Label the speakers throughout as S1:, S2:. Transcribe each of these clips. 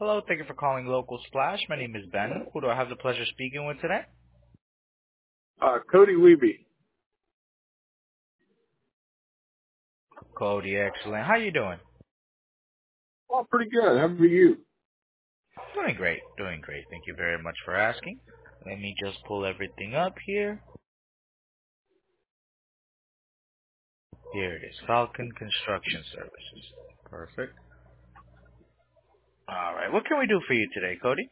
S1: Hello, thank you for calling Local Splash. My name is Ben. Who do I have the pleasure speaking with today?
S2: Cody Weeby.
S1: Cody, excellent. How you doing?
S2: Oh, pretty good. How about you?
S1: Doing great. Doing great. Thank you very much for asking. Let me just pull everything up here. Here it is. Falcon Construction Services. Perfect. All right. What can we do for you today, Cody?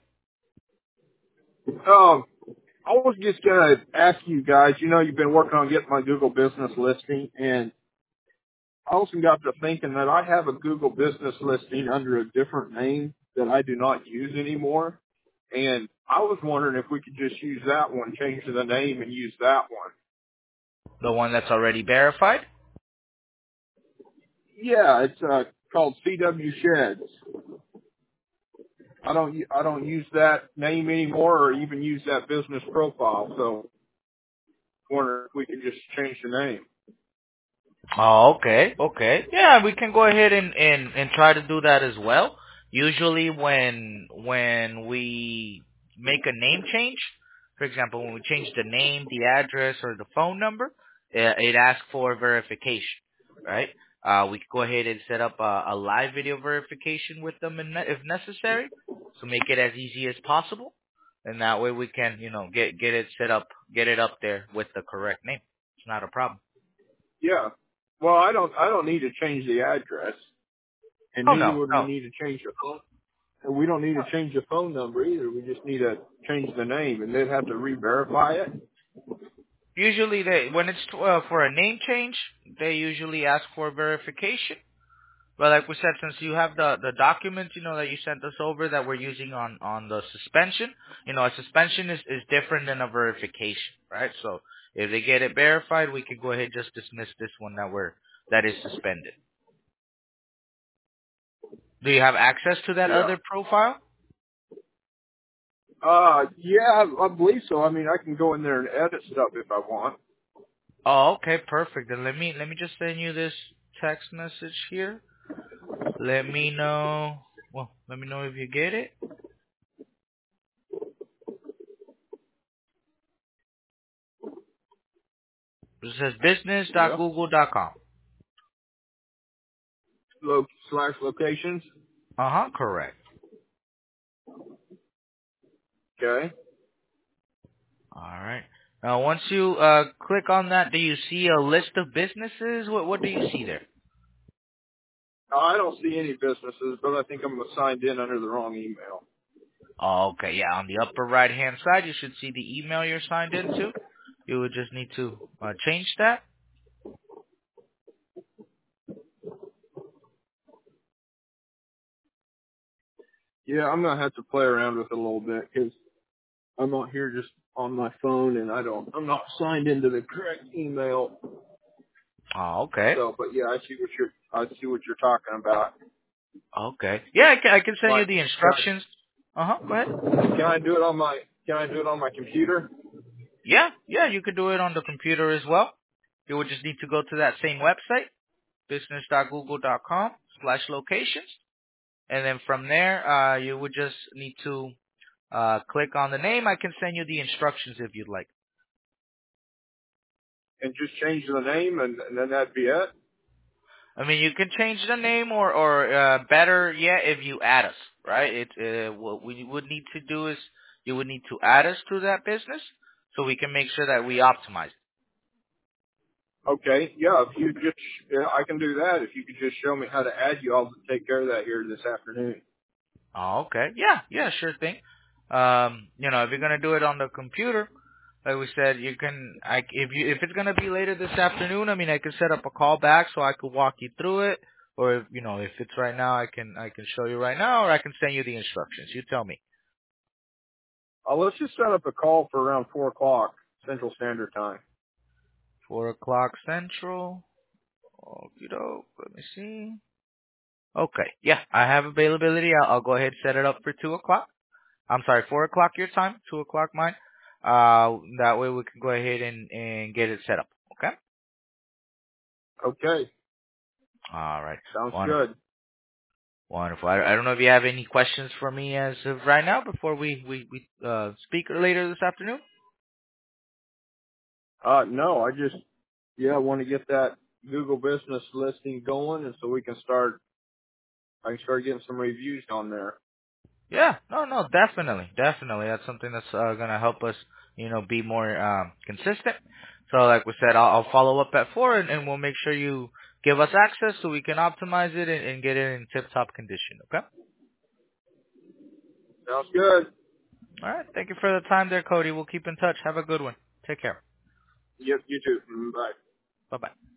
S2: I was just gonna ask you guys. You know, you've been working on getting my Google Business listing, and I also got to thinking that I have a Google Business listing under a different name that I do not use anymore. And I was wondering if we could just use that one, change the name, and use that one.
S1: The one that's already verified?
S2: Yeah, it's called CW Sheds. I don't use that name anymore, or even use that business profile. So, I wonder if we could just change the name.
S1: Oh, okay, okay. Yeah, we can go ahead and try to do that as well. Usually when we make a name change, for example, when we change the name, the address, or the phone number, it asks for verification, right? We can go ahead and set up a live video verification with them if necessary, to make it as easy as possible, and that way we can, get it set up, get it up there with the correct name. It's not a problem.
S2: Yeah. Well, I don't need to change the address, and
S1: Oh
S2: neither
S1: no,
S2: would we
S1: no.
S2: need to change the phone. And we don't need to change the phone number either. We just need to change the name, and they'd have to re-verify it.
S1: Usually, when it's for a name change, they usually ask for verification. But like we said, since you have the document, that you sent us over that we're using on the suspension, a suspension is different than a verification, right? So if they get it verified, we can go ahead and just dismiss this one that is suspended. Do you have access to that
S2: Yeah.
S1: other profile?
S2: Yeah, I believe so. I mean, I can go in there and edit stuff if I want.
S1: Oh, okay, perfect. Then let me just send you this text message here. Let me know. Well, let me know if you get it. It says
S2: Yeah.
S1: business.google.com.
S2: Slash locations.
S1: Uh-huh, correct.
S2: Okay.
S1: All right. Now, once you click on that, do you see a list of businesses? What do you see there?
S2: I don't see any businesses, but I think I'm signed in under the wrong email.
S1: Oh, okay, yeah. On the upper right-hand side, you should see the email you're signed into. You would just need to change that.
S2: Yeah, I'm gonna have to play around with it a little bit because I'm not here just on my phone, and I'm not signed into the correct email.
S1: Oh, okay.
S2: So, but yeah, I see what you're talking about.
S1: Okay. Yeah, I can send
S2: My,
S1: you the instructions. Uh-huh, go ahead.
S2: can I do it on my Can I do it on my computer?
S1: Yeah, you could do it on the computer as well. You would just need to go to that same website, business.google.com/locations. And then from there, you would just need to click on the name. I can send you the instructions if you'd like.
S2: And just change the name, and then that'd be it.
S1: I mean, you can change the name, or better yet, if you add us, right? What we would need to do is you would need to add us to that business so we can make sure that we optimize it.
S2: Okay, yeah. If you just, yeah, I can do that. If you could just show me how to add you, I'll take care of that here this afternoon.
S1: Oh, okay. Yeah, sure thing. If you're gonna do it on the computer, like we said, you can. If it's gonna be later this afternoon, I mean, I could set up a call back so I could walk you through it. Or if it's right now, I can show you right now, or I can send you the instructions. You tell me.
S2: Let's just set up a call for around 4 o'clock Central Standard Time.
S1: 4 o'clock Central. Okie doke. Let me see. Okay. Yeah, I have availability. I'll go ahead and set it up for 2 o'clock. I'm sorry, 4 o'clock your time, 2 o'clock mine. That way we can go ahead and get it set up. Okay.
S2: Okay,
S1: All right.
S2: sounds
S1: Wonderful.
S2: good.
S1: Wonderful. I don't know if you have any questions for me as of right now before we speak later this afternoon.
S2: No, I want to get that Google business listing going, and so I can start getting some reviews on there.
S1: Yeah, no, definitely. That's something that's gonna help us, be more consistent. So, like we said, I'll follow up at 4, and we'll make sure you give us access so we can optimize it and get it in tip-top condition. Okay.
S2: Sounds good.
S1: All right. Thank you for the time there, Cody. We'll keep in touch. Have a good one. Take care.
S2: Yep, you too. Bye.
S1: Bye bye.